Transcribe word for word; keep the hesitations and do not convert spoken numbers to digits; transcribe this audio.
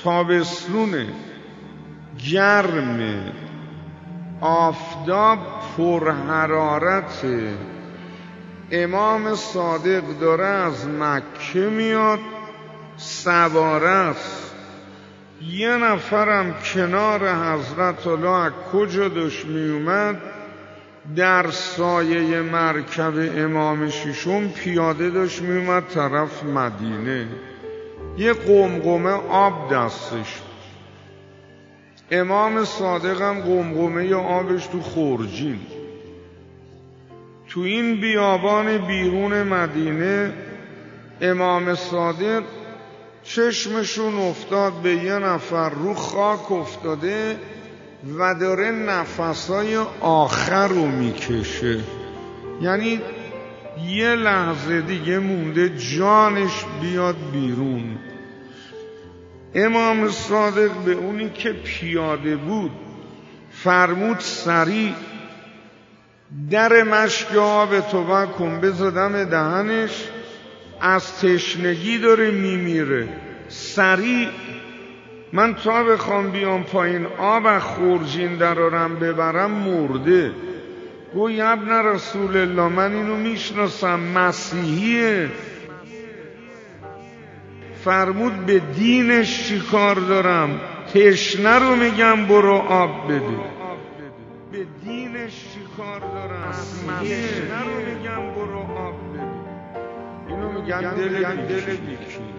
تابستونه، گرمه، آفتاب پرحرارته. امام صادق داره از مکه میاد، سواره است. یه نفرم کنار حضرت علی از کجا داشت میومد، در سایه مرکب امام ششم پیاده داشت میومد طرف مدینه. یه قمقمه آب دستش، امام صادق هم قمقمه آبش تو خورجین. تو این بیابان بیرون مدینه امام صادق چشمشون افتاد به یه نفر رو خاک افتاده و داره نفسای آخر رو میکشه، یعنی یه لحظه دیگه مونده جانش بیاد بیرون. امام صادق به اونی که پیاده بود فرمود سریع در مشک آب توبه کن، بزدم دهنش، از تشنگی داره میمیره. سریع من تا بخوام بیام پایین آب از خورجین درارم ببرم مرده. گوی ابن رسول الله من اینو میشناسم، مسیحیه. فرمود به دینش چی کار دارم؟ تشنه رو میگم برو آب بده. به دینش چی کار دارم؟ تشنه رو میگم برو آب بده. اینو میگن دل دل بیکی.